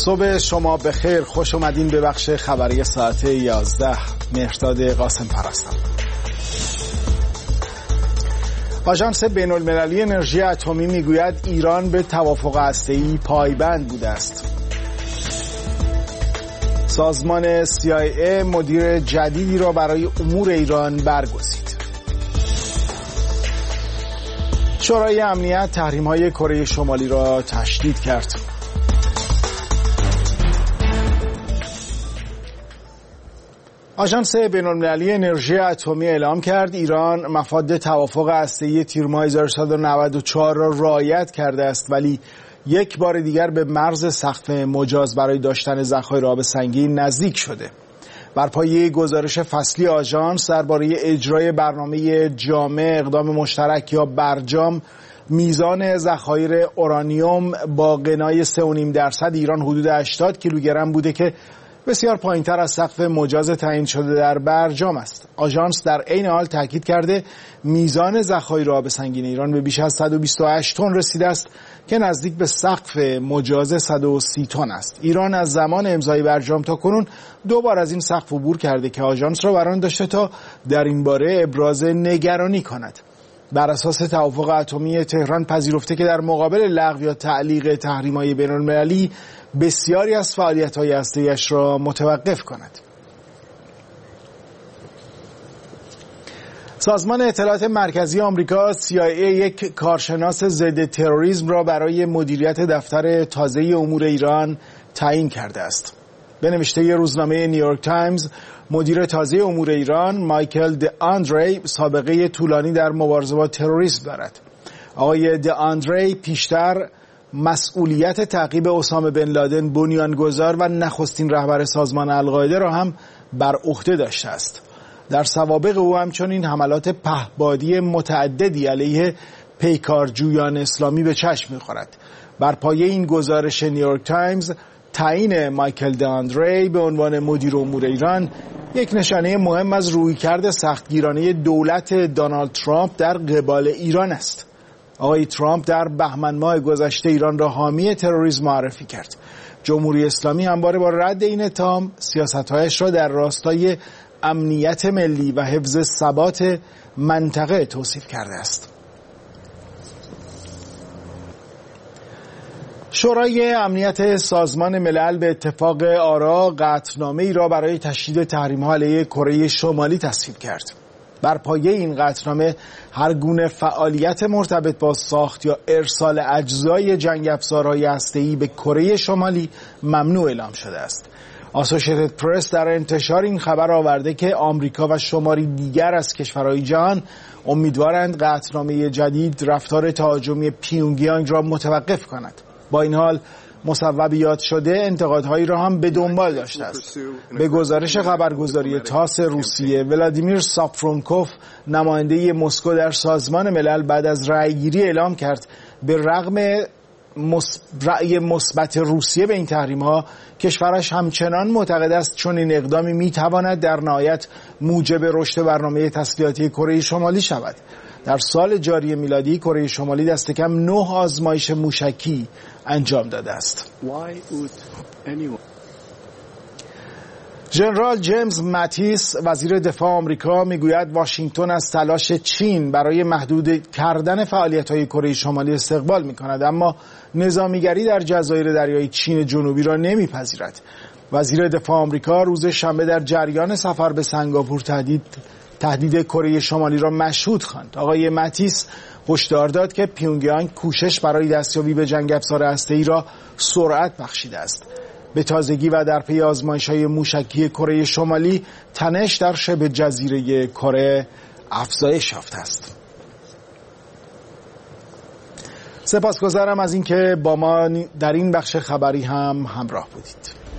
صبح شما بخیر، خوش اومدین به بخش خبری ساعت 11. مهرداد قاسم پرستم. آژانس بین‌المللی انرژی اتمی میگوید ایران به توافق هسته‌ای پایبند بوده است. سازمان CIA مدیر جدیدی را برای امور ایران برگزید. شورای امنیت تحریم‌های کره شمالی را تشدید کرد. آژانس بین‌المللی انرژی اتمی اعلام کرد ایران مفاد توافق هسته‌ای تیر ماه 1394 را رعایت کرده است، ولی یک بار دیگر به مرز سقف مجاز برای داشتن ذخایر آب سنگین نزدیک شده. بر پایه گزارش فصلی آژانس درباره اجرای برنامه جامع اقدام مشترک یا برجام، میزان ذخایر اورانیوم با غنای 3.5% ایران حدود 80 کیلوگرم بوده که بسیار پایین‌تر از سقف مجاز تعیین شده در برجام است. آژانس در عین حال تاکید کرده میزان ذخایر آب سنگین ایران به بیش از 128 تن رسیده است که نزدیک به سقف مجاز 130 تن است. ایران از زمان امضای برجام تا کنون 2 بار از این سقف عبور کرده که آژانس را بر آن داشته تا در این باره ابراز نگرانی کند. بر اساس توافق اتمی تهران پذیرفته که در مقابل لغو یا تعلیق تحریم‌های بین‌المللی بسیاری از فعالیت‌های هسته‌ای‌اش را متوقف کند. سازمان اطلاعات مرکزی آمریکا CIA یک کارشناس ضد تروریسم را برای مدیریت دفتر تازه امور ایران تعیین کرده است. به نوشته روزنامه نیویورک تایمز، مدیر تازه امور ایران مایکل دآندری سابقه طولانی در مبارزه با تروریسم دارد. آقای دآندری پیشتر مسئولیت تعقیب اسامه بن لادن بنیانگذار و نخستین رهبر سازمان القاعده را هم بر عهده داشته است. در سوابق او همچنین حملات پهپادی متعددی علیه پیکارجویان اسلامی به چشم می‌خورد. بر پایه این گزارش نیویورک تایمز، تعیین مایکل دآندری به عنوان مدیر امور ایران یک نشانه مهم از رویکرد سختگیرانه دولت دونالد ترامپ در قبال ایران است. آقای ترامپ در بهمن ماه گذشته ایران را حامی تروریسم معرفی کرد. جمهوری اسلامی همواره با رد این اتهام سیاست‌هایش را در راستای امنیت ملی و حفظ ثبات منطقه توصیف کرده است. شورای امنیت سازمان ملل به اتفاق آرا قطعنامه‌ای را برای تشدید تحریم‌ها علیه کره شمالی تصویب کرد. بر پایه این قطعنامه هر گونه فعالیت مرتبط با ساخت یا ارسال اجزای جنگ افزارهای هسته‌ای به کره شمالی ممنوع اعلام شده است. آسوشیتد پرس در انتشار این خبر آورده که آمریکا و شماری دیگر از کشورهای جهان امیدوارند قطعنامه جدید رفتار تهاجمی پیونگیانگ را متوقف کند. با این حال مصوبیات شده انتقادهایی را هم به دنبال داشته است. به گزارش خبرگزاری تاس روسیه، ولادیمیر سافرونکوف نماینده مسکو در سازمان ملل بعد از رأیگیری اعلام کرد به رغم رأی مثبت روسیه به این تحریم‌ها، کشورش همچنان معتقد است چون این اقدامی می‌تواند در نهایت موجب رشد برنامه تسلیحاتی کره شمالی شود. در سال جاری میلادی کره شمالی دست کم 9 آزمایش موشکی انجام داده است. ژنرال جیمز ماتیس وزیر دفاع آمریکا میگوید واشنگتن از تلاش چین برای محدود کردن فعالیت‌های کره شمالی استقبال می‌کند، اما نظامیگری در جزایر دریای چین جنوبی را نمی‌پذیرد. وزیر دفاع آمریکا روز شنبه در جریان سفر به سنگاپور تهدید کره شمالی را مشهود خواند. آقای ماتیس هشدار داد که پیونگیانگ کوشش برای دستیابی به جنگ افزار هسته‌ای را سرعت بخشیده است. به تازگی و در پی آزمایش‌های موشکی کره شمالی، تنش در شبه جزیره کره افزایش یافته است. سپاسگزارم از اینکه با ما در این بخش خبری هم همراه بودید.